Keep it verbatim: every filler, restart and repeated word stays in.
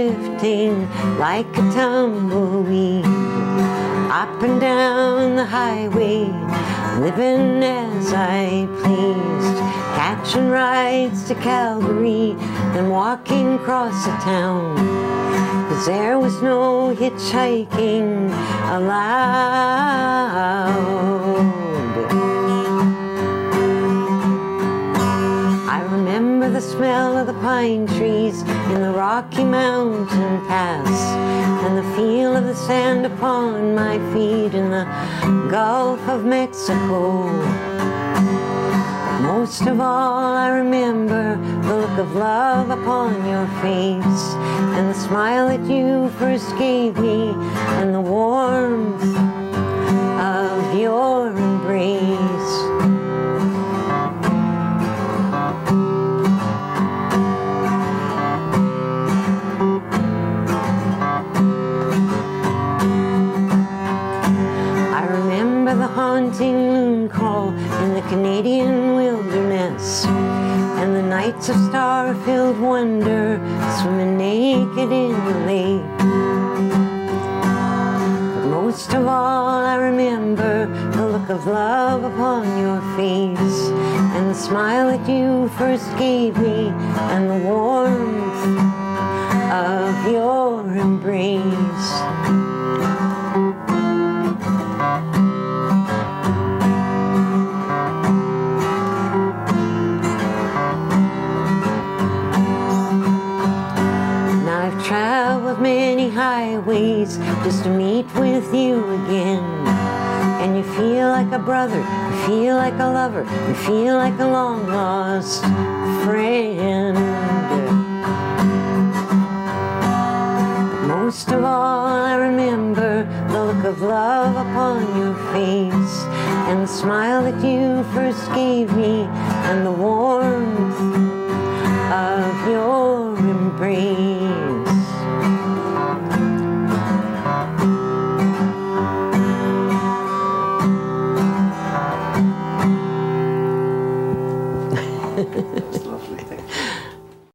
drifting like a tumbleweed, up and down the highway, living as I pleased, catching rides to Calgary, then walking across the town, 'cause there was no hitchhiking allowed. I remember the smell of the pine trees in the Rocky Mountain Pass, and the feel of the sand upon my feet in the Gulf of Mexico. But most of all, I remember the look of love upon your face, and the smile that you first gave me, and the warmth of your embrace. Haunting loon call in the Canadian wilderness, and the nights of star-filled wonder, swimming naked in the lake. But most of all, I remember the look of love upon your face, and the smile that you first gave me, and the warmth of your embrace. Traveled many highways just to meet with you again, and you feel like a brother, you feel like a lover, you feel like a long-lost friend. But most of all, I remember the look of love upon your face, and the smile that you first gave me, and the warmth of your embrace.